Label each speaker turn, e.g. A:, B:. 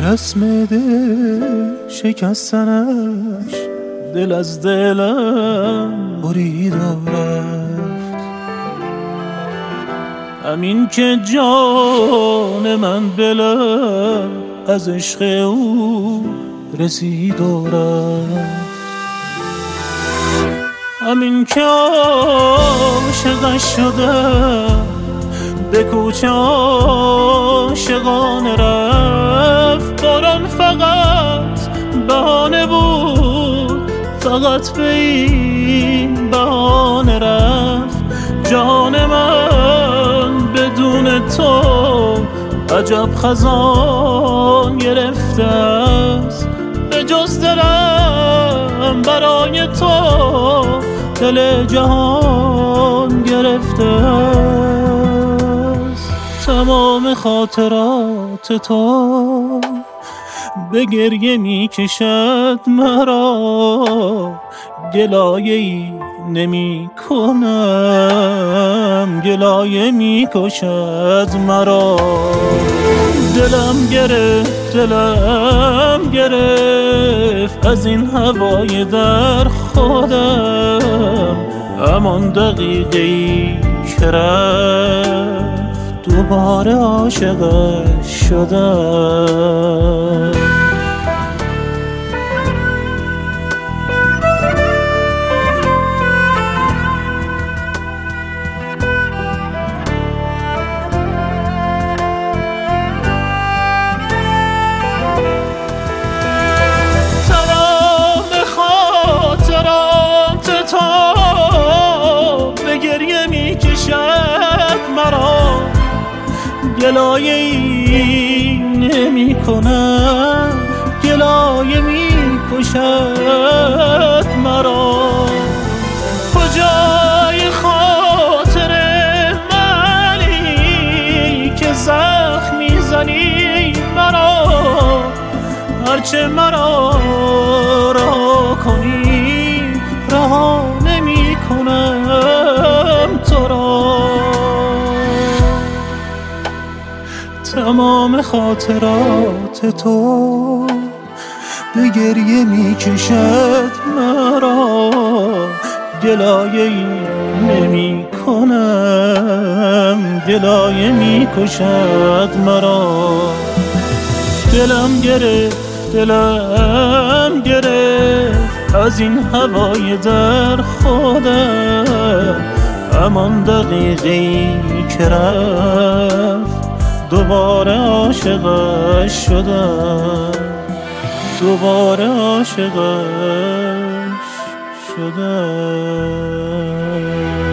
A: رسم دل شکستنش دل از دلم برید و رفت. همین که جان من بلد از عشق او رسید و رفت. همین که عاشقش شدم به کوچه عاشقانه رفت. باران فقط بهانه بود، فقط به این بهانه رفت. جان من بدون تو عجب خزان گرفته است. به جز دلم برای تو دل جهان گرفته است. تمام خاطرات تو به گریه می کشد مرا، گلایه ای نمی کنم، گلایه می کشد مرا. دلم گرفت از این هوای در خودم. همان دقیقه‌ای که رفت دوباره عاشقش شدم. مرا گلایه ای نمی کنم، گلایه می کشد مرا. کجای خاطر منی که زخم میزنی مرا؟ هرچه مرا رها کنی رها نمی کنم تو را. تمام خاطرات تو به گریه می کشد مرا، گلایه ای نمی کنم، گلایه می کشد مرا. دلم گرفت از این هوای در خودم. همان دقیقه‌ای که رفت دوباره عاشقش شدم، دوباره عاشقش شدم.